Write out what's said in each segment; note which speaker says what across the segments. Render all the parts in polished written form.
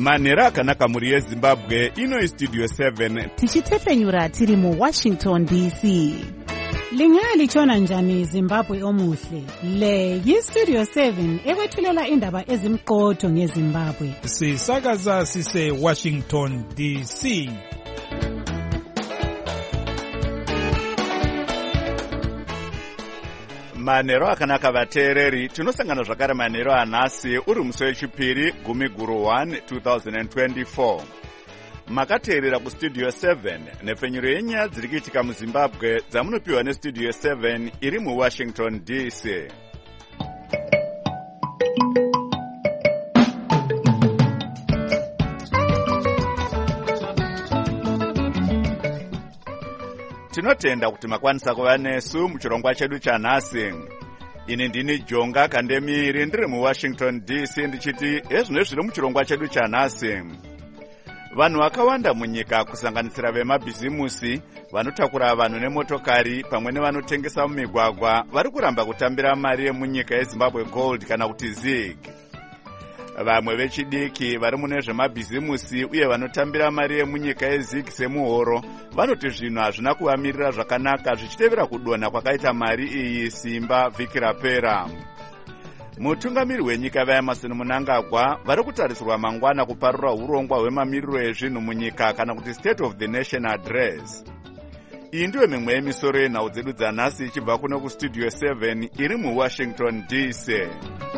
Speaker 1: manhero akanaka mhuri yezimbabwe. Ino Studio 7
Speaker 2: tichitefenyura tiri muWashington DC.
Speaker 3: Lingalitshona njani Zimbabwe omuhle? Le yiStudio 7 ekwethulela indaba ezimqotho ngeZimbabwe.
Speaker 4: Sisakaza sise Washington DC.
Speaker 1: manhero akanaka vateereri, tinosangana zvakare manhero anhasi uri musi wechipiri 10/1 2024. makateerera kustudio 7 nepfenyuro yenyaya dziri kuitika muzimbabwe dzamunopiwa nestudio 7 iri muwashington DC. tinotenda kuti makwanisa kuva nesu muchirongwa chedu chanhasi. Ini ndini Jonga Kandemiri ndiri muWashington DC ndichiti ezvino zviri muchirongwa chedu chanhasi. Vanhu vakawanda munyika kusanganisira vemabhizimusi, vanotakura vanhu nemotokari pamwe nevanotengesa mumigwagwa vari kuramba kutambira mari yemunyika yeZimbabwe Gold kana kuti ZiG. Vamwe vechidiki vari mune zvemabhizimusi uye vanotambira mari yemunyika yeZiG semuhoro vanoti zvinhu hazvina kuvamirira zvakanaka zvichitevera kudonha kwakaita mari iyi simba vhiki rapera. Mutungamiri wenyika vaEmerson Mnangagwa vari kutarisirwa mangwana kuparura urongwa hwemamiriro ezvinhu munyika kana kuti State of the Nation Address. Iyi ndiyo mimwe yemisoro yenhau dzedu dzanhasi ichibva kuno kustudio 7 iri muWashington DC.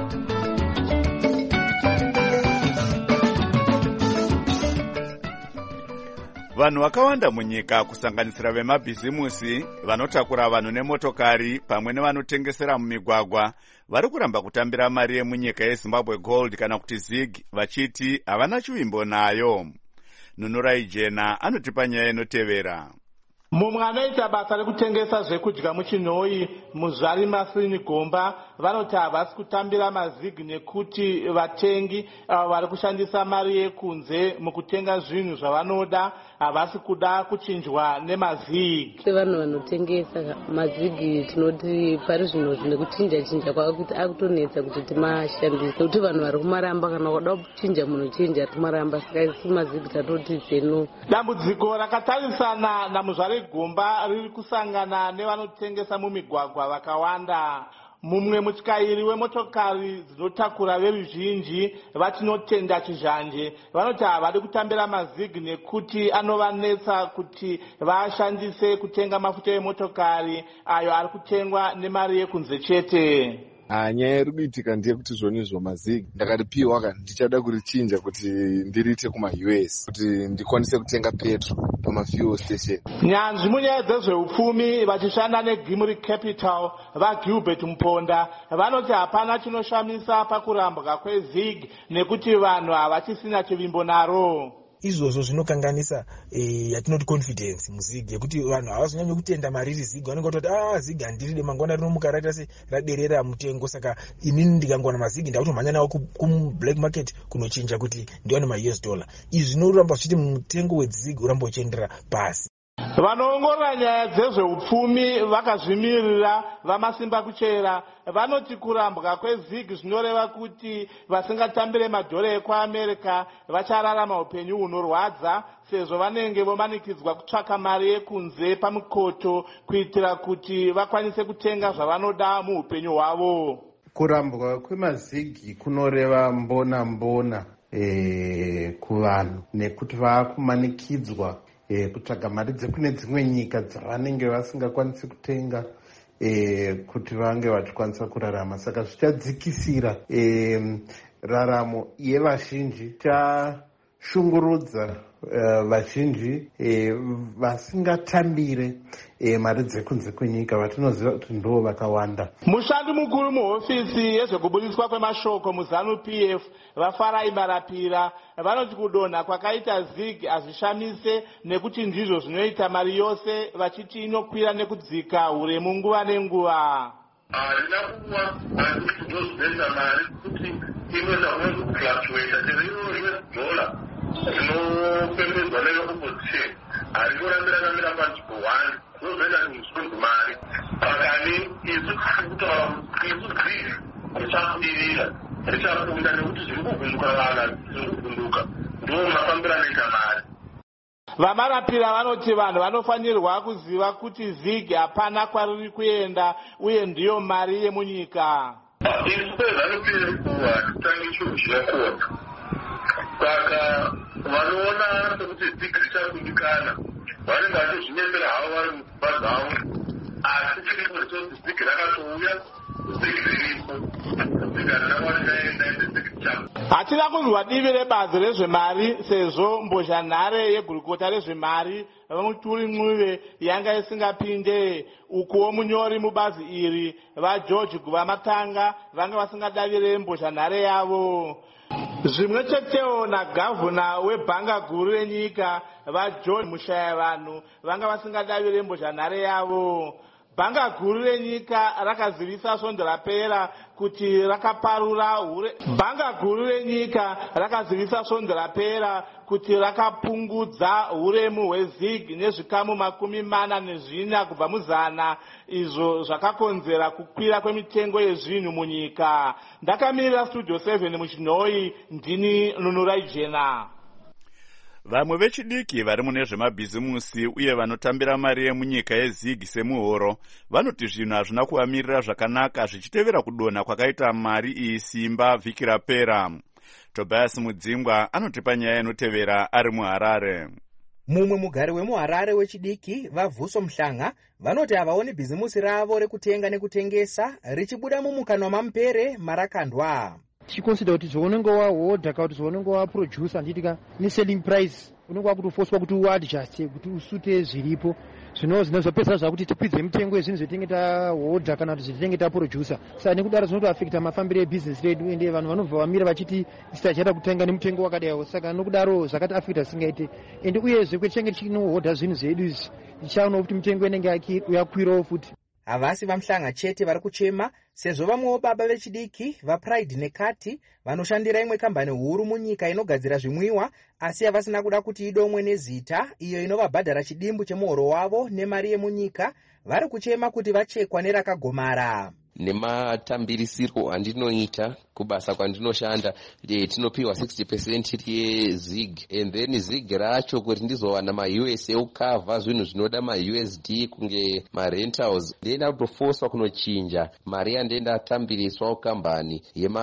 Speaker 1: Vanhu vakawanda munyika kusanganisira vemabhizimusi, vanotakura vanhu nemotokari pamwe nevanotengesera mumigwagwa vari kuramba kutambira mari yemunyika yeZimbabwe Gold kana kuti ZiG vachiti havana chivimbo nayo. Nunurai Jena anotipa nyaya inotevera.
Speaker 5: Mumwe anoita basa rekutengesa zvekudya muchinhoi muzvari Masini Gomba vanoti havasi kutambira mazigi nekuti vatengi vari kushandisa mari yekunze mukutenga zvinhu zvavanoda havasi kuda kuchinjwa nemazigi.
Speaker 6: Sevanhu vanotengesa mazigi tinoti pari zvino nekuchinja kwakakuti akutonetsa kuti timashandise kuti vanhu vari kumaramba kana kuda kuchinja munochinja timaramba saka isi mazigi tatoti zeno.
Speaker 5: Dambudziko rakatarisana namuzvari Gomba riri kusangana nevanotengesa mumigwagwa vakawanda. Mumwe mutyairi wemotokari dzinotakura veruzhinji vatinotenda chizhanje vanoti havadi kutambira mazigi nekuti anovanetsa kuti vashandise kutenga mafuta emotokari ayo ari kutengwa nemari yekunze chete.
Speaker 7: Nyaya iri kuitika ndeyekuti zvonizvo mazigi ndakaripiwa kana ndichada kurichinja kuti ndiriite kuma-US kuti ndikwanise kutenga petro pamafuel station.
Speaker 5: Nyanzvi munyaya dzezveupfumi vachishanda neGimri Capital vaGilbert Mponda vanoti hapana chinoshamisa pakurambwa kweZiG nekuti vanhu havachisina chivimbo naro.
Speaker 8: Izvozvo zvinokanganisa yatinoti confidence muzigi yekuti vanhu havazonyanya kutenda mariri zigi vanenge kutoti zigi handiride mangwana rinomuka raita se raderera mutengo saka inini ndikangwana mazigi ndakutomhanya nawo kublack market kunochinja kuti ndiwane ma-US dollar. Izvi zvinoramba zvichiti mutengo wezigi uramba uchiendera pasi.
Speaker 5: Vanoongorora nyaya dzezveupfumi vakazvimirira vamasimba kuchera vanoti kurambwa kwezigi zvinoreva kuti vasingatambire madhora ekuAmerica vachararama upenyu hunorwadza sezvo vanenge vomanikidzwa kutsvaka mari yekunze pamukoto kuitira kuti vakwanise kutenga zvavanoda muupenyu hwavo.
Speaker 9: Kurambwa kwemazigi kunoreva mbona kuvanhu nekuti vakumanikidzwa kutsvaga mari dzekune dzimwe nyika dzavanenge vasingakwanisi kutenga kuti vange vachikwanisa kurarama. Saka zvichadzikisira raramo yevazhinji, chashungurudza vazhinji vasingatambire mari dzekunze kwenyika vatinoziva kuti ndo vakawanda.
Speaker 5: Mushandi mukuru muhofisi yezvekubudiswa kwemashoko muZANU-PF vaFarai Marapira vanoti kudonha kwakaita ZiG hazvishamise nekuti ndizvo zvinoita mari yose vachiti inokwira nekudzika uremu nguva nenguva.
Speaker 10: Harina kuva kuti ndozvinoita mari kuti inoita kufluctuata terino $1 rinopembedzwa neopposition harikurambira kamira panzvimbo 1 zvozoita zvinhu mari pakani isu kutaura kuti isu green ichakudirira richakunda nekuti zviri kuvhunduka vana zviri kuvhunduka ndo mafambiro anoita mari.
Speaker 5: Vamarapira vanoti vanhu vanofanirwa kuziva kuti Zig hapana kwariri kuenda uye ndiyo mari yemunyika.
Speaker 10: Isu pezvanopire kuwa titange chinhu chinokona. Saka vanoona sekuti Zig richakundikana vanenge vachizvinyepera havo vari mumba dzavo, asi chiri kuti Zig rakatouya, Zig riripo, Zig harina Zig chako.
Speaker 5: Hatina kunzwa divi rebazi rezvemari sezvo mbozhanhare yegurukota rezvemari vamuturi Mwive yanga isingapinde, ukuwo munyori mubazi iri vaGeorge Guvamatanga vanga vasingadavire mbozhanhare yavo. Zvimwe chetewo nagavhuna webhanga guru renyika vaJohn Mushayavanhu vanga vasingadavire mbozhanhare yavo. Bhanga guru renyika rakazivisa svondo rapera kuti rakapungudza huremu hweZig nezvikamu 44 kubva muzana, izvo zvakakonzera kukwira kwemitengo yezvinhu munyika. Ndakamirira Studio 7 muchinhoi, ndini Nunurai Jena.
Speaker 1: Vamwe vechidiki vari mune zvemabhizimusi uye vanotambira mari yemunyika yeZig semuhoro vanoti zvinhu hazvina kuvamirira zvakanaka zvichitevera kudonha kwakaita mari iyi simba vhiki rapera. Tobias Mudzingwa anotipa nyaya inotevera ari muHarare.
Speaker 11: Mumwe mugari wemuHarare wechidiki vaVhuso Mhlanga vanoti havaoni bhizimusi ravo rekutenga nekutengesa richibuda mumukanwa mamupere marakandwa.
Speaker 12: tichiconsider kuti zvaunenge wahodha kana kuti zvaunenge waproducer handitika neselling price unenge wakutofoswa kuti uadjuste kuti usute zviripo zvinozopedzisa zvakuti tikwidze mitengo yezvinhu zvetinenge tahodha kana kuti zvetinenge taproducer. Saka nekudaro zvinotoafekta mafambiro ebhizinesi redu ende vanhu vanobva vamira vachiti tisachada kutenga nemutengo wakadayo. Saka nokudaro zvakati afekta singaite ende uyezve kwechinenge tichinohodha zvinhu zvedu izvi tichaona kuti mitengo inenge yakwirawo futi.
Speaker 11: Havasi vaMhlanga chete vari kuchema sezvo vamwewo baba vechidiki vaPride neKati vanoshandira imwe kambani huru munyika inogadzira zvimwiwa asi havasina kuda kuti idomwe nezita iyo inovabhadhara chidimbu chemuhoro wavo nemari yemunyika, vari kuchema kuti vachekwa nerakagomara.
Speaker 13: Nematambirisiro andinoita kubasa kwandinoshanda tinopiwa 60% yeZig and then Zig racho kuti ndizowana maUS eukavha zvinhu zvinoda maUSD kunge marentals ndenda kutofoswa kunochinja mari yandenda tambiriswa kukambani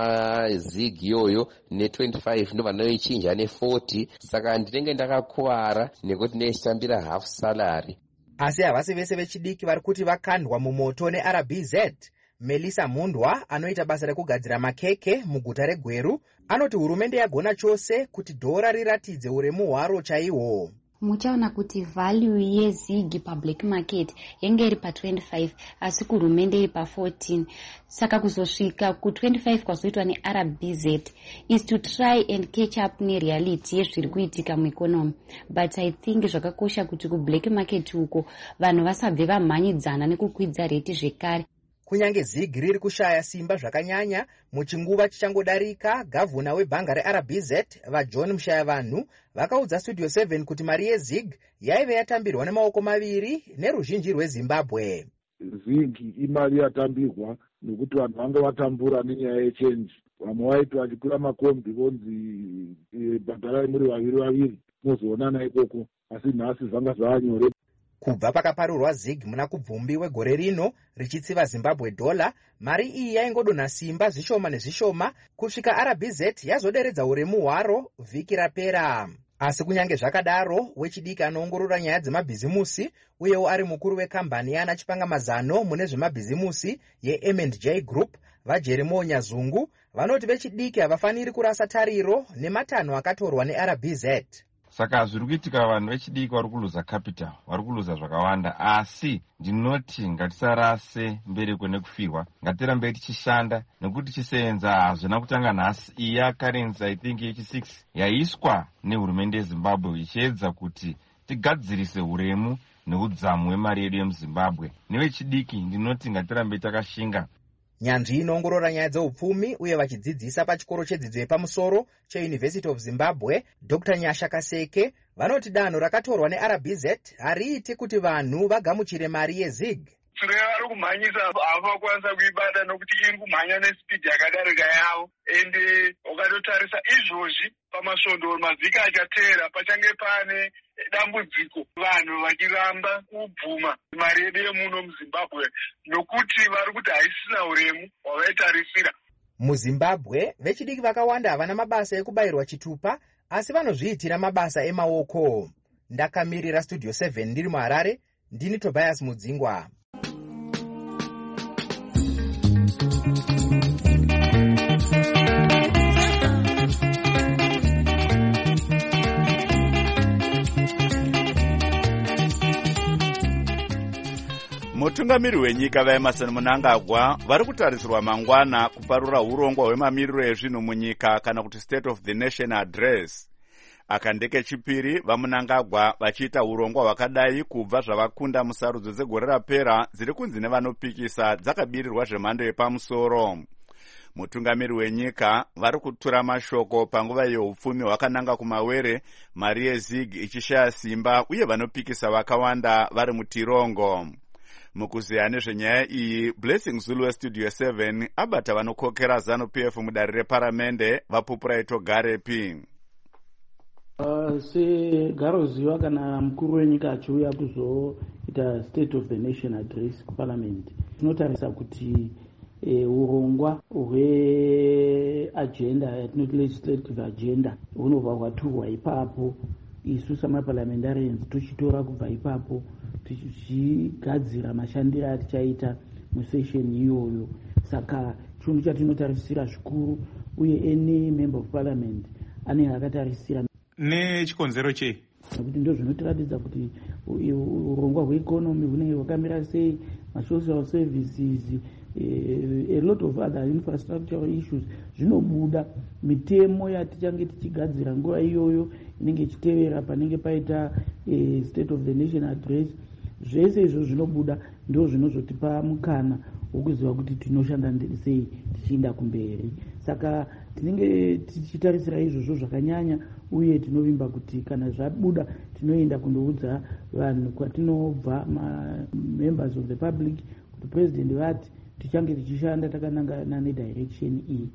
Speaker 13: yemaZig yoyo ne25 ndo vanoichinja ne40, saka ndinenge ndakakuwara nekuti ndechitambira half salary.
Speaker 11: Asi havasi vese vechidiki vari kuti vakandwa mumoto neRBZ. Melissa Mundwa anoita basa rekugadzira makeke muguta reGweru anoti hurumende yagona chose kuti dhora riratidze uremu hwaro chaihwo.
Speaker 14: Muchaona kuti value yeZig public market yenge iri pa25 asi kuhurumende iri pa14, saka kuzosvika ku25 kwazoitwa neRBZ is to try and catch up nereality yezviri kuitika mueconomy. But I think zvakakosha kuti kublack market uko vanhu vasabve vamhanyidzana nekukwidza reti zvekare.
Speaker 11: Kunyange Zig riri kushaya simba zvakanyanya muchinguva chichangodarika, gavhuna webhanga reRBZ vaJohn Mushayavanhu vakaudza Studio 7 kuti mari yeZig yaive yatambirwa nemaoko maviri neruzhinji rweZimbabwe.
Speaker 15: Zig imari yatambirwa nekuti vanhu vanga vatambura nenyaya yechenji. Vamwe vaiti vachikwira makombi vonzi bhadharai muri vaviri mozoonana ikoko, asi nhasi zvanga zvanyore.
Speaker 11: Kubva pakaparurwa Zig muna kubvumbi wegore rino richitsiva Zimbabwe dollar, mari iyi yaingodonha simba zvishoma nezvishoma kusvika RBZ yazoderedza uremu hwaro vhiki rapera. Asi kunyange zvakadaro, wechidiki anoongorora nyaya dzemabhizimusi uyewo ari mukuru wekambani yana chipangamazano mune zvemabhizimusi yeM&J Group vaJeremo Nyazungu vanoti vechidiki havafaniri kurasa tariro nematanho akatorwa neRBZ.
Speaker 16: Saka zviri kuitika vanhu vechidiki vari kuluza capital, vari kuluza zvakawanda, asi ndinoti ngatisarase mbereko nekufirwa, ngatirambei tichishanda nekuti chisenza hazvina kutanga nhasi. Iya currency I think yechi6 yaiswa nehurumende yeZimbabwe ichiedza kuti tigadzirise uremu neudzamu hwemari yedu yemuZimbabwe. Nevechidiki ndinoti ngatirambei takashinga.
Speaker 11: Nyanzvi inoongorora nyaya dzeupfumi uye vachidzidzisa pachikoro chedzidzo yepamusoro cheUniversity of Zimbabwe, Dr. Nyasha Kaseke vanoti danho rakatorwa neRBZ hariiti kuti vanhu vagamuchire mari yeZig.
Speaker 10: sure vari kumhanyisa havakwanisa kuibata nokuti iri kumhanya nesipidi yakadarika yavo. Ende ukatotarisa izvozvi pamasvondo mavhiki achateera pachange pane dambudziko, vanhu vachiramba kubvuma mari yedu yemuno muZimbabwe nokuti vari kuti haisina uremu hwavaitarisira.
Speaker 11: MuZimbabwe vechidiki vakawanda havana mabasa ekubayirwa chitupa, asi vanozviitira mabasa emaoko. Ndakamirira Studio 7 ndiri muHarare, ndini Tobias Mudzingwa.
Speaker 1: Mutungamiri wenyika vaEmerson Mnangagwa vari kutarisirwa mangwana kuparura urongwa hwemamiriro ezvinhu munyika kana kuti State of the Nation Address. Akandeke chipiri vaMnangagwa vachiita urongwa hwakadai kubva zvavakunda musarudzo dzegore rapera dziri kunzi nevanopikisa dzakabirirwa zvemhando yepamusoro. Mutungamiri wenyika vari kutura mashoko panguva yeupfumi hwakananga kumawere, mari yeZig ichishaya simba uye vanopikisa vakawanda vari mutirongo. Mukuziya nezvenyaya iyi, Blessing Zulu weStudio 7 abata vanokokera ZANU-PF mudare reparamende vaPupuraito Garepi.
Speaker 17: Segaroziva kana mukuru wenyika achiuya kuzoita State of the Nation Address kuParliament, tinotarisa kuti urongwa hweagenda yatinoti legislative agenda hunobva hwaturwa ipapo. Isu samaparliamentarians tochitora kubva ipapo tichigadzira mashandiro atichaita musession iyoyo. Saka chinhu chatinotarisira zvikuru, uye any member of parliament anenge akatarisira.
Speaker 4: Nechikonzero chei?
Speaker 17: Nokuti ndo zvinotiratidza kuti urongwa hweeconomy hunenge hwakamira sei, masocial services, a lot of other infrastructural issues zvinobuda. Mitemo yatichange tichigadzira nguva iyoyo inenge ichitevera panenge paita State of the Nation Address, zvese izvo zvinobuda ndo zvinozotipa mukana wokuziva kuti tinoshanda sei tichienda kumberi. Saka tinenge tichitarisira izvozvo zvakanyanya, uye tinovimba kuti kana zvabuda tinoenda kundoudza vanhu kwatinobva, members of the public, kuti president vati tichange tichishanda takanangana nedirection iyi.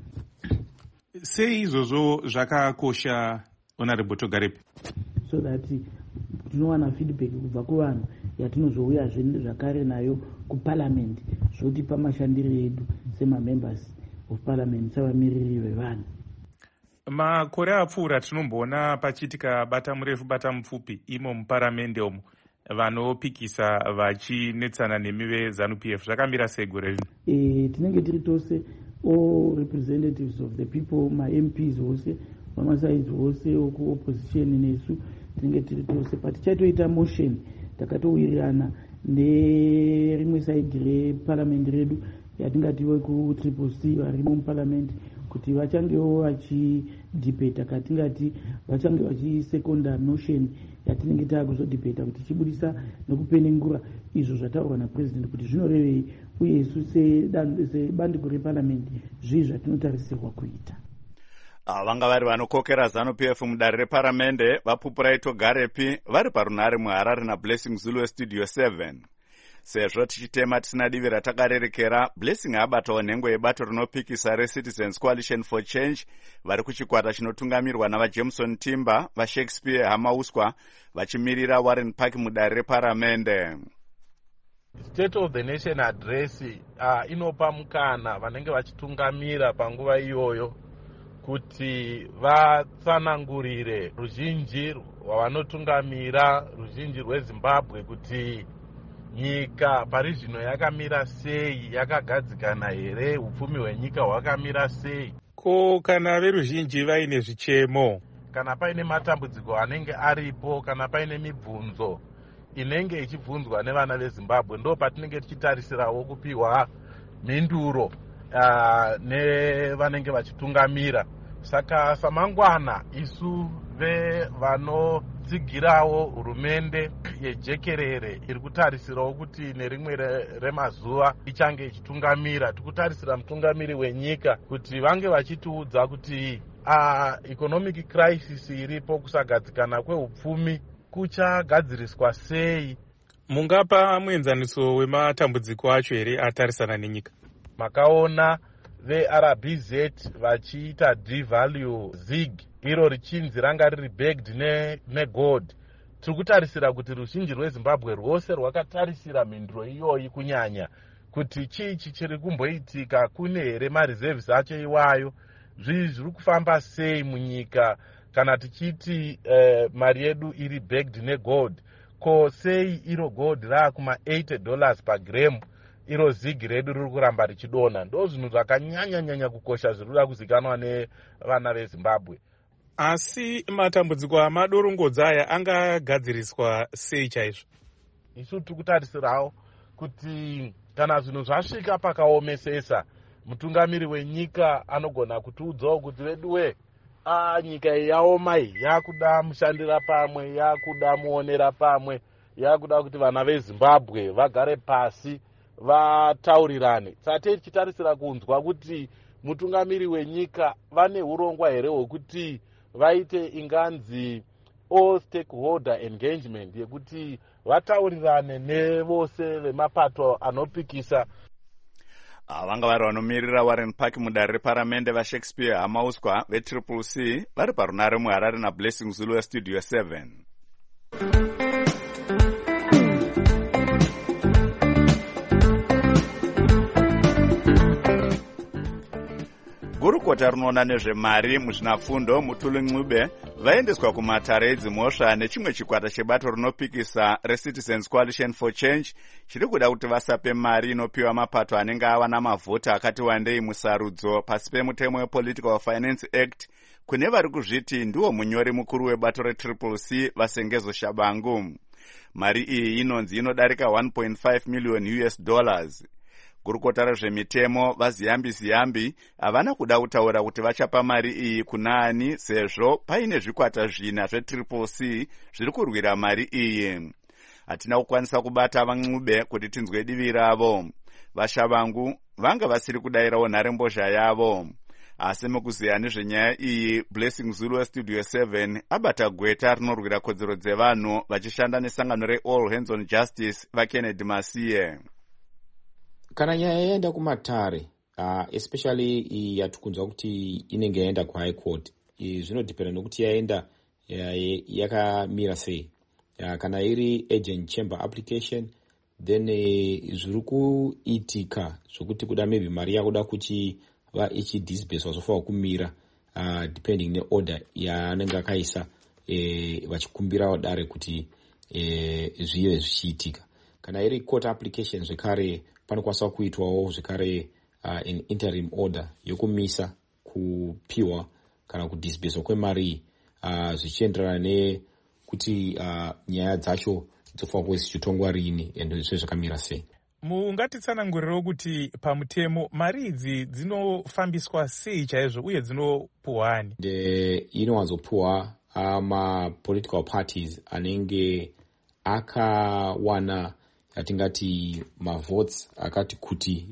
Speaker 4: Sei izvozvo zvakakosha, Honorable Togarepi?
Speaker 17: So that tinowana feedback kubva kuvanhu yatinozouya zvakare nayo kuParliament, zvotipa mashandiro edu semamembers of Parliament, savamiriri vevanhu.
Speaker 4: Makore apfuura tinomboona pachiitika bata murefu bata mupfupi imo muparamende umo, vanopikisa vachinetsana nemi veZANU-PF. Zvakamira sei gore rino?
Speaker 17: Tinenge tiri tose all representatives of the people, ma-MPs wose vamasides wose okuopposition nesu tinenge tiri tose, patichatoita motion takatowirirana nerimwe side reparliament redu yatingati veku-CCC varimo muparliament kuti vachangewo vachidebata, katingati vachange vachiseconda motion yatinenge taakuzodebata kuti chibudisa nekupenengura izvo zvataurwa napresident kuti zvinorevei, uye isu sebandiko reparliament zvii zvatinotarisirwa kuita.
Speaker 1: Vanga vari vanokokera ZANU-PF mudare reparamende vaPupuraito Garepi vari parunhare muHarare naBlessing Zulu weStudio 7. Sezvo tichitema tisina divi ratakarerekera, Blessing abatawo nhengo yebato rinopikisa reCitizens Coalition for Change vari kuchikwata chinotungamirwa navaJameson Timber, vaShakespeare Hamauswa vachimirira Warren Park mudare reparamende.
Speaker 5: State of the Nation Address inopa mukana vanenge vachitungamira panguva iyoyo kuti vatsanangurire ruzhinji rwavanotungamira, ruzhinji rweZimbabwe, kuti nyika pari zvino yakamira sei, yakagadzikana here, upfumi hwenyika hwakamira sei.
Speaker 4: Ko kana veruzhinji vaine zvichemo,
Speaker 5: kana paine matambudziko anenge aripo, kana paine mibvunzo inenge ichibvunzwa nevana veZimbabwe, ndo patinenge tichitarisirawo kupiwa mhinduro nevanenge vachitungamira. Saka samangwana isu vanotsigirawo hurumende yejekerere iri kutarisirawo kuti nerimwe remazuva ichange ichitungamira, tikutarisira mutungamiri wenyika kuti vange vachitiudza kuti economic crisis iripo, kusagadzikana kweupfumi kuchagadziriswa sei.
Speaker 4: Mungapa muenzaniso wematambudziko acho here atarisana nenyika?
Speaker 5: Makaona veRBZ vachiita devalue ZiG, iro richinzi ranga riri backed negold. Tiri kutarisira kuti ruzhinji rweZimbabwe rwose rwakatarisira mhinduro iyoyi kunyanya kuti chichi chiri kumboitika, kune here mareserves acho iwayo, zviri kufamba sei munyika kana tichiti mari yedu iri backed negold. Ko sei iro gold raakuma $80 per gram, iro ZiG redu riri kuramba richidonha? Ndo zvinhu zvakanyanya kukosha zviri kuda kuzikanwa nevana veZimbabwe.
Speaker 4: Asi matambudziko amadorongodza aya angagadziriswa sei chaizvo?
Speaker 5: Isu tiri kutarisirawo kuti kana zvinhu zvasvika pakaomesesa, mutungamiri wenyika anogona kutiudzawo kuti veduwe, nyika iyi yaoma, iyi yakuda mushandira pamwe, yakuda muonera pamwe, yakuda kuti vana veZimbabwe vagare pasi vataurirane. Sate tichitarisira kunzwa kuti mutungamiri wenyika vane urongwa here hwekuti vaite inganzi all stakeholder engagement yekuti vataurirane nevose vemapato anopikisa.
Speaker 1: Vanga vari vanomirira Warren Park mudare reparamende vaShakespeare Hamauswa veCCC vari parunare muHarare naBlessing Zulu weStudio 7. Gurukota rinoona nezvemari muzvinafundo Mutuli Ncube vaendeswa kumatare edzimhosva nechimwe chikwata chebato rinopikisa reCitizens Coalition for Change chiri kuda kuti vasape mari inopiwa mapato anenge ava namavhota akati wandei musarudzo pasi pemutemo wePolitical Finance Act kune vari kuzviti ndiwo munyori mukuru webato reCCC Vasengezo Shabangu. Mari iyi inonzi inodarika $1.5 million. Gurukota rezvemitemo vaZiyambi havana kuda kutaura kuti vachapa mari iyi kunaani sezvo paine zvikwata zvina zveCCC zviri kurwira mari iyi. Hatina kukwanisa kubata vaNcube kuti tinzwe divi ravo. VaShabangu vanga vasiri kudayirawo nharembozha yavo. Asi mukuziya nezvenyaya iyi, Blessing Zulu weStudio 7 abata gweta rinorwira kodzero dzevanhu vachishanda nesangano reAll Hands on Justice vaKennedy Masiye.
Speaker 18: Kana nyaya yaenda kumatare, especially yatikunzwa kuti inenge yaenda kuHigh Court, zvinodhipenda nokuti yaenda yakamira sei. Kana iri agent chamber application, then zviri kuitika zvokuti kuda maybe mari yakuda kuti ichidisburse vazofanwa kumira depending neorder yaanenge akaisa vachikumbirawo dare kuti zvive zvichiitika. Kana iri court application zvekare panokwanisa kuitwawo zvekare in interim order yokumisa kupiwa kana kudisburse kwemari zvichienderana nekuti nyaya dzacho dzofanwa kuve zichitongwa rini ende zvese zvakamira sei.
Speaker 4: Mungatitsanangurirewo kuti pamutemo mari idzi dzinofambiswa sei chaizvo uye dzinopuhwa ani?
Speaker 18: Inowanzopuhwa ma-political parties anenge akawana yatingati mavotes akati kuti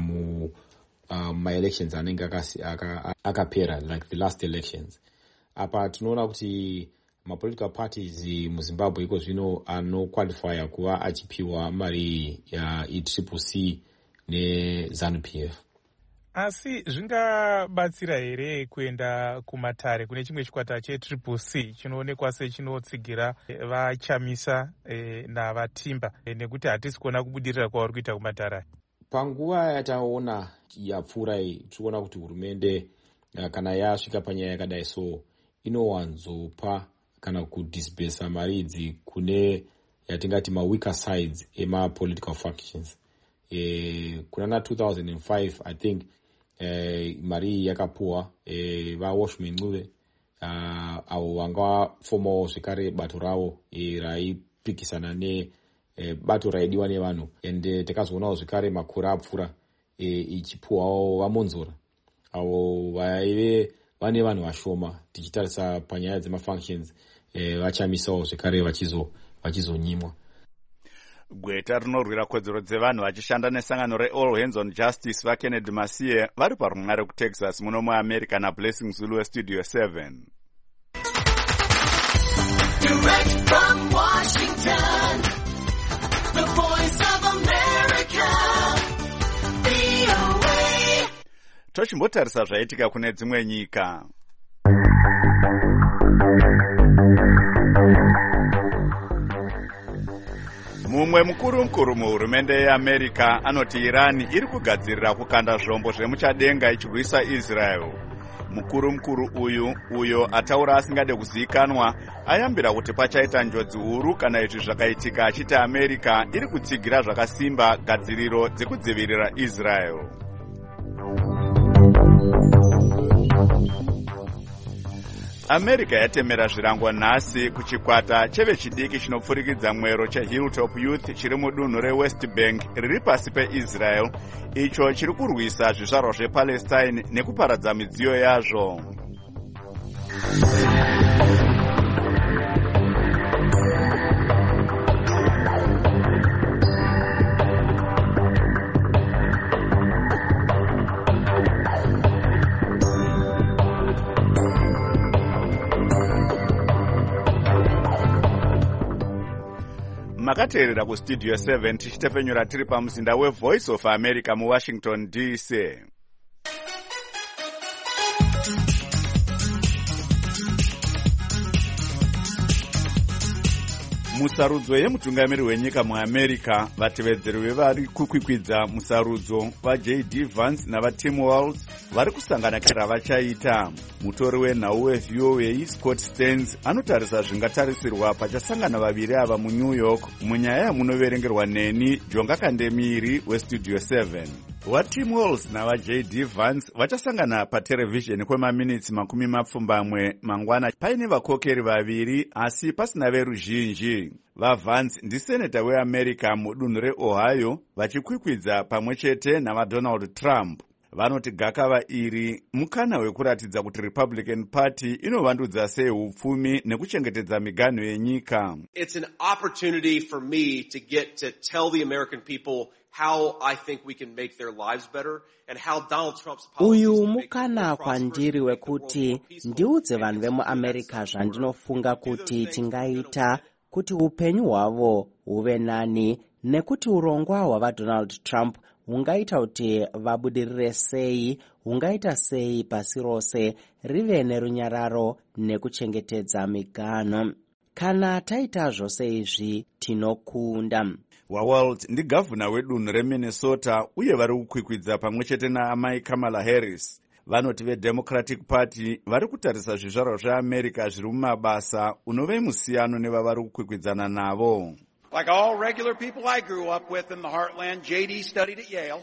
Speaker 18: ma-elections anenge akapera, like the last elections. Apa tinoona kuti ma-political parties muZimbabwe iko zvino anoqualifya kuva achipiwa mari yeCCC neZANU-PF.
Speaker 4: Asi zvingabatsira here kuenda kumatare kune chimwe chikwata cheCCC chinoonekwa sechinotsigira vachamisa navatimba, nekuti hatisi kuona kubudirira kwavari kuita kumatare?
Speaker 18: Panguva yataona yapfuura iyi tikuona kuti hurumende kana yasvika panyaya yakadai so inowanzopa kana kudisbursa mari idzi kune yatingati ma-weaker sides ema-political factions. Kuna 2005 I think mari yakapuwa vaWashman Ncube avo vanga vafomawo zvekare bato ravo raipikisana nebato raidiwa nevanhu, ende takazoonawo zvekare makore apfuura ichipuwawo vaMonzora avo vaive vane vanhu vashoma. Tichitarisa panyaya dzemafunctions vachamisawo zvekare vachizonyimwa.
Speaker 1: Gweta rinorwira kodzero dzevanhu vachishanda nesangano reAll Hands on Justice vaKennedy Masiye vari parunare kuTexas muno muAmerica naBlessing Zulu weStudio 7.
Speaker 19: Direct from Washington,
Speaker 1: tochimbotarisa zvaitika kune dzimwe nyika. Mumwe mukuru muhurumende yeAmerica anoti Iran iri kugadzirira kukanda zvombo zvemuchadenga ichirwisa Israel. Mukuru uyo ataura asingade kuzivikanwa ayambira kuti pachaita njodzi huru kana izvi zvakaitika achiti America iri kutsigira zvakasimba gadziriro dzekudzivirira Israel. America yatemera zvirango nhasi kuchikwata chevechidiki chinopfurikidza mwero cheHilltop Youth chiri mudunhu reWest Bank riri pasi peIsrael, icho chiri kurwisa zvizvarwa zvePalestine nekuparadza midziyo yazvo. Makateerera kustudio 7 tichitefenyura tiri pamuzinda weVoice of America muWashington DC. Musarudzo yemutungamiri wenyika muAmerica, vatevedzeri vevari kukwikwidza musarudzo vaJD Vance navaTim Walz vari kusangana kera vachaita. Mutori wenhau weVOA Scott Stearns anotarisa zvingatarisirwa pachasangana vaviri ava muNew York munyaya yamunoverengerwa neni Jonga Kandemiri weStudio 7. VaTim Walz navaJD Vance vachasangana paterevhizheni kwemaminitsi 20 mangwana paine vakokeri vaviri asi pasina veruzhinji. VaVance ndiseneta weAmerica mudunhu reOhio vachikwikwidza pamwe chete navaDonald Trump. Vanoti gakava iri mukana wekuratidza kuti Republican Party inovandudza sei upfumi nekuchengetedza miganho yenyika.
Speaker 19: It's an opportunity for me to get to tell the American people how I think we can make their lives better and how Donald Trump's policies.
Speaker 20: Uyu mukana kwandiri wekuti ndiudze vanhu vemuAmerica zvandinofunga kuti tingaita kuti upenyu hwavo huve nani nekuti urongwa hwavaDonald Trump hungaita kuti vabudirire sei, hungaita sei pasi rose rive nerunyararo nekuchengetedza miganho. Kana taita zvose izvi tinokunda.
Speaker 1: WaWalz ndigavhuna wedunhu reMinnesota uye vari kukwikwidza pamwe chete naamai Kamala Harris. Vanoti veDemocratic Party vari kutarisa zvizvarwa zveAmerica zviri mumabasa unove musiyano nevavari kukwikwidzana navo.
Speaker 21: Like all regular people I grew up with in the heartland, JD studied at Yale,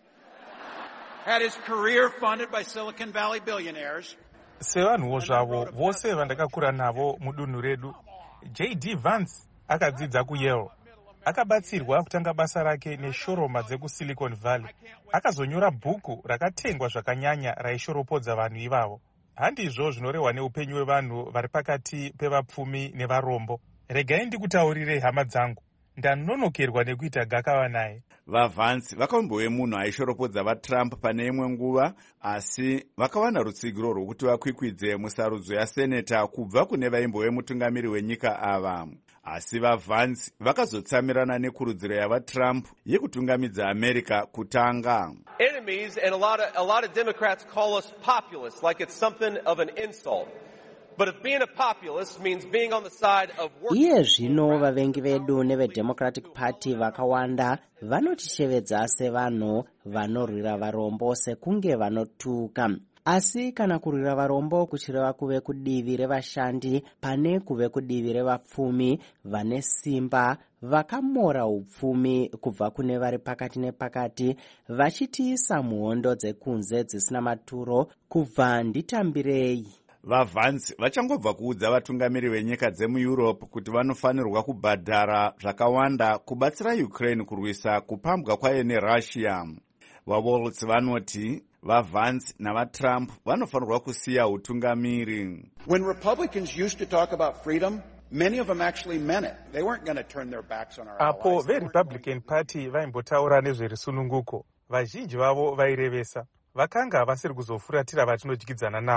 Speaker 21: had his career funded by Silicon Valley billionaires.
Speaker 4: Sevanhuwo zvavo vose vandakakura navo mudunhu redu, JD Vance akadzidza kuYale. Akabatsirwa kutanga basa rake neshoroma dzekuSilicon Valley. Akazonyora bhuku rakatengwa zvakanyanya raishoropodza vanhu ivavo. Handizvo zvinorehwa neupenyu hwevanhu vari pakati pevapfumi nevarombo. Regai ndikutaurire hama dzangu, ndanonokerwa nekuita gakava naye.
Speaker 1: VaVance vakaumbowe munhu aishoropodza vaTrump pane imwe nguva, asi vakawana rutsigiro rwokuti vakwikwidze musarudzo yaseneta kubva kune vaimbove mutungamiri wenyika ava. Asi vaVance vakazotsamirana nekurudziro yavaTrump yekutungamidza America kutanga.
Speaker 19: Enemies and a lot of Democrats call us populists like it's something of an insult. But if being a populist means being on the side of working.
Speaker 20: Iye zvino vavengi vedu neveDemocratic Party vakawanda vanotishevedza sevanhu vanorwira varombo sekunge vanotuka. Asi kana kurwira varombo kuchireva kuve kudivi revashandi pane kuve kudivi revapfumi vane simba vakamora upfumi kubva kune vari pakati nepakati vachitiisa muhondo dzekunze dzisina maturo kubva nditambirei.
Speaker 1: VaVance vachangobva kuudza vatungamiri venyika dzemuEurope kuti vanofanirwa kubhadhara zvakawanda kubatsira Ukraine kurwisa kupambwa kwayo neRussia. VaWalz vanoti vaVance navaTrump vanofanirwa kusiya utungamiri.
Speaker 21: When Republicans used to talk about freedom, many of them actually meant it. They weren't going to turn their backs on our allies.
Speaker 4: Apo veRepublican Party vaimbotaura nezverisununguko, vazhinji vavo vairevesa. Vakanga vasiri kuzofuratira vatinodyidzana navo.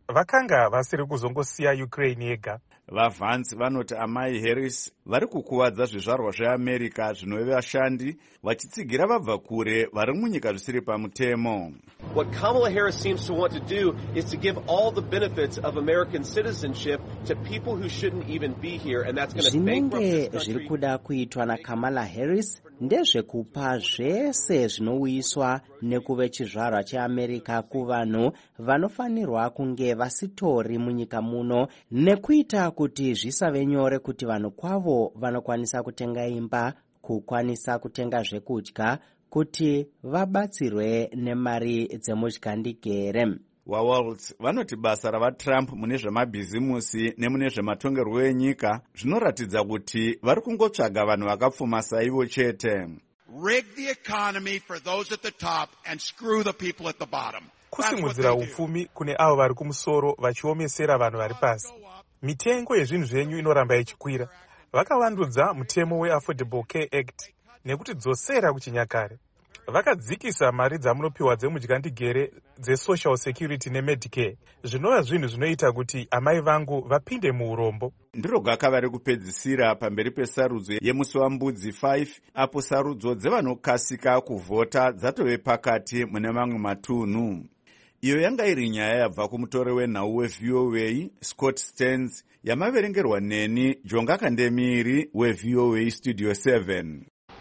Speaker 4: vakanga vasiri kuzongosiya Ukraine yega.
Speaker 1: VaVance vanoti amai Harris vari kukuvadza zvizvarwa zveAmerica zvinove vashandi vachitsigira vabva kure vari munyika zvisiri pamutemo.
Speaker 19: What Kamala Harris seems to want to do is to give all the benefits of American citizenship to people who shouldn't even be here, and that's going to bankrupt this country.
Speaker 20: Zviri kuda kuitwa naKamala Harris ndezvekupa zvese zvinouyiswa nekuve chizvarwa cheAmerica kuvanhu vanofanirwa kunge vasitori munyika muno, nekuita kuti zvisave nyore kuti vanhu kwavo vanokwanisa kutenga imba, kukwanisa kutenga zvekudya, kuti vabatsirwe nemari dzemudyandikere.
Speaker 1: VaWaltz vanoti basa ravaTrump mune zvemabhizimusi nemune zvematongerwo enyika zvinoratidza kuti vari kungotsvaga vanhu vakapfuma saivo chete.
Speaker 21: Rig the economy for those at the top and screw the people at the bottom.
Speaker 4: Kusimudzira upfumi kune avo vari kumusoro vachiomesera vanhu vari pasi. Mitengo yezvinhu zvenyu inoramba ichikwira. Vakavandudza mutemo weAffordable Care Act nekutidzosera kuchinyakare. Vakadzikisa mari dzamunopiwa dzemudyandikere dzeSocial Security neMedicare. Zvinova zvinhu zvinoita kuti amai vangu vapinde muurombo.
Speaker 1: Ndiro gaka vari kupedzisira pamberi pesarudzo yemusi wambudzi 5 apo sarudzo dzevanokasika kuvhota dzatove pakati mune mamwe matunhu. Iyo yanga iri nyaya yabva kumutori wenhau weVOA Scott Stearns yamaverengerwa neni Jonga Kandemiri weVOA Studio 7.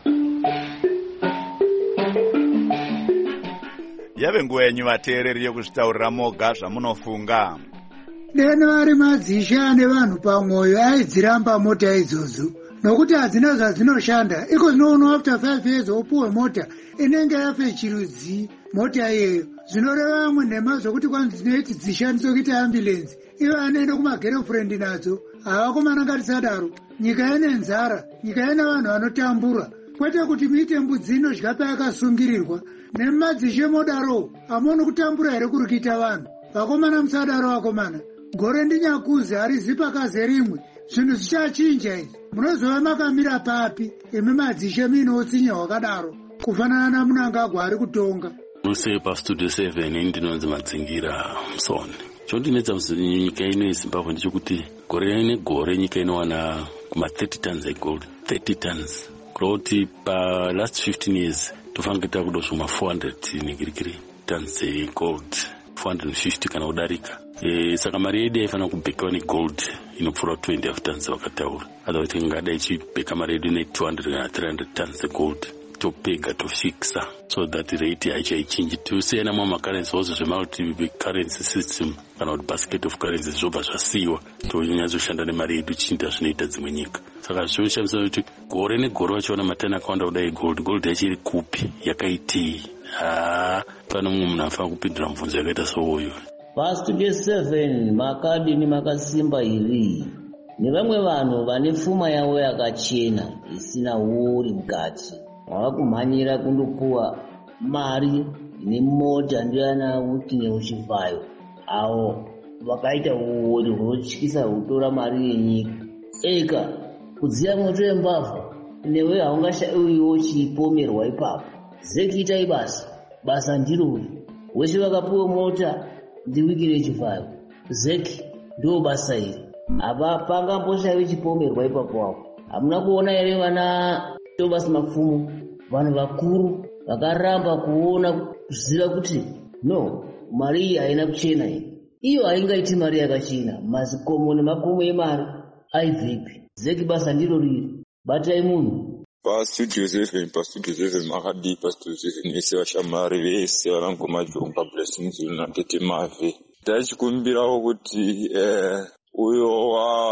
Speaker 1: Yave nguva yenyu vateereri yekuzvitaurira moga zvamunofunga.
Speaker 2: Deno vari madzisha nevanhu pamwoyo aidziramba mota idzodzo nokuti hadzina zvadzinoshanda. Iko zvinoonwa after 5 years opuwe mota inenge yafe chirudzi mota iyeyo. Zvinoreva vamwe nhema zvokuti kwanzinoiti dzishandiswe kuita ambulensi. Ivo anoenda kumagirlfriend nadzo. Havakomana ngatisadaro. Nyika ine nzara, nyika ine vanhu vanotambura. Kwete kuti muite mbudzi inodya payakasungirirwa. Nemadzishe modaro amoni kutambura here kuri kuita vanhu. Vakomana musadaro vakomana. Gore ndinyakuzi harizi pakaze rimwe. Zvinhu zvichachinja izvi. Munozova makamira papi imi madzishe muinotsinya wakadaro. Kufanana naMunangagwa ari kutonga.
Speaker 22: Nose paStudio 7 ndinonzi Madzingira Musoni. Chondinetsa nyika ino yeZimbabwe ndechekuti gore negore nyika inowana kuma 30 tons egold. 30 tons. Kuroti pa last 15 years tofangita kudosuma 400 negirigiri tons egold. 450 kana kudarika. Saka mari yedu yaifana kubhekawa negold inopfuura 20 tons vakataura. Adavati ngada ichibheka mari yedu ne200 kana 300 tons egold. Topega tofixa so that rate haichaichinji. Tosiyana mumacurrency also zvemauti currency system kana kuti basket of currency zvobva zvasiyiwa tonyatsoshanda nemari yedu chinda zvinoita dzimwe nyika. Saka zvinoshamisa kuti gore negore vachiona matani akawanda kudai gold yachiri kupi yakaitei. Pano mumwe munhu afana kupindura mubvunzo yakaita souyu.
Speaker 23: PaStudio 7 makadini makasimba iri nevamwe vanhu vane pfuma yavo yakachena isina uri mukati. Vakumhanyira kundopuwa mari nemota ndiana uti neuchivhayo avo vakaita uori hunotyisa hutora mari yenyika. Eka kudziya moto yembavha newe haungashauriwo chipomerwa ipapo. Zekiita basa ndirori wese vakapuwa mota ndiwikire chivhayo. Zeki ndo basa iri. Apa pangamboshawe chipomerwa ipapo apo. Hamuna kuona here vana Thomas Mafumo vanhu vakuru vakaramba kuona kuziva kuti no mari iyi haina kuchena iyi. Iyo haingaiti mari yakachena. Mazikomo nemakomo emari aibvepi. Zeki basa ndiro riri. Batai munhu.
Speaker 24: PaStudio 7 makadi PaStudio 7 vese vashamari vese varangomajonga blessings unatete mave tachikumbirawo kuti uyo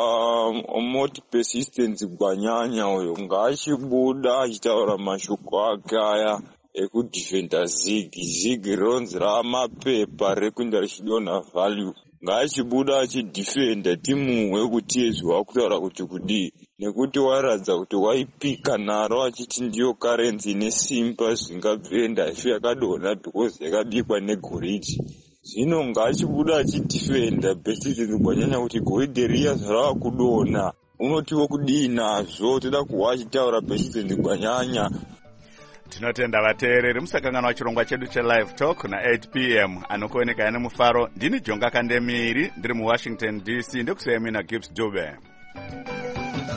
Speaker 24: moti persistence gwanyanya uyo ngaachibuda achitaura mashoko ake aya ekudhifenda zig ronzi ramapepa rekuenda richidonha value. Ngaachibuda achidhifenda timuhwe kuti ezwa kutaura kuti kudii nekuti waradza kuti waipika naro achiti ndiyo currency nesimba zvingabvenda ife yakadonha because yakabikwa negoridhe. Zvino ngaachibuda achidhifenda persistence gwanyanya kuti goridhe riya zvarava kudonha unotiwo kudii nazvo. Toda kuwa achitaura persistence gwanyanya.
Speaker 1: tinotenda vateereri musakanganwa chirongwa chedu chelive talk na8 p.m. anokuoneka ane mufaro. Ndini Jonga Kandemiri, ndiri muWashington DC, ndikusiyemi naGibbs Dube.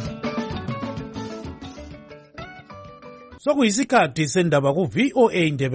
Speaker 3: Sokuyisikhathi sendaba ku VOA Ndebe.